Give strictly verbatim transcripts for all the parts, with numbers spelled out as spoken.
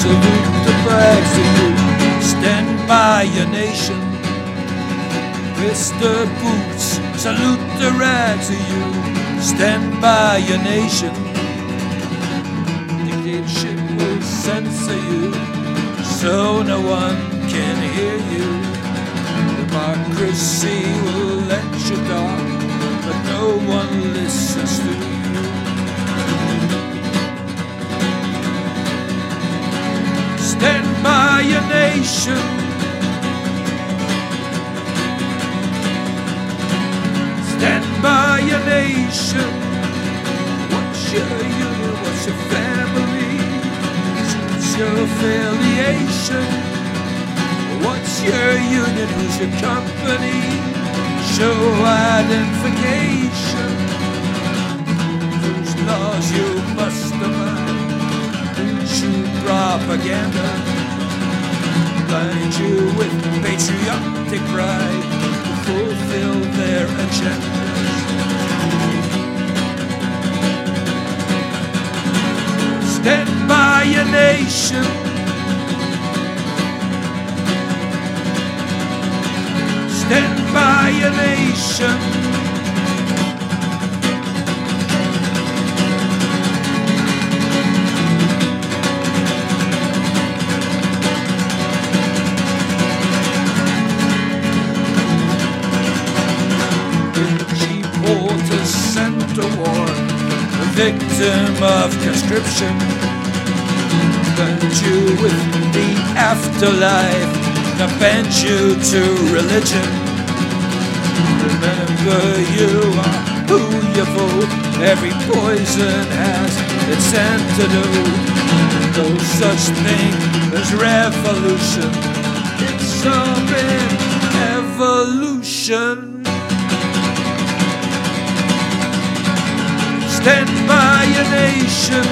salute the flags of you. Stand by your nation. Mister Boots, salute the rags of you. Stand by your nation. Dictatorship will censor you, so no one can hear you. Democracy will let you talk, but no one listens to you. Stand by your nation. Stand by your nation. What's your union? What's your family? What's your affiliation? What's your union? Who's your company? Show identification. Whose laws you must abide? True propaganda blind you with patriotic pride to fulfill their agendas. Stand by your nation. Stand by your nation. Sent to war, a victim of conscription, bent you with the afterlife, now bent you to religion. Remember, you are who you vote. Every poison has its antidote. No such thing as revolution. It's all been evolution. Stand by your nation.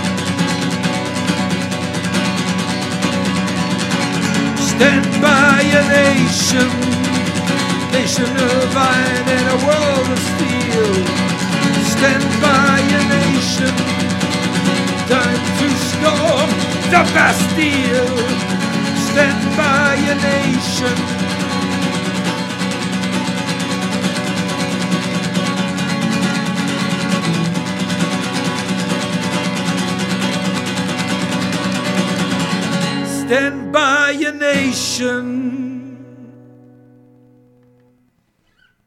Stand by your nation. Nation of iron in a world of steel. Stand by your nation. Time to storm the Bastille. Stand by your nation. Stand by your nation.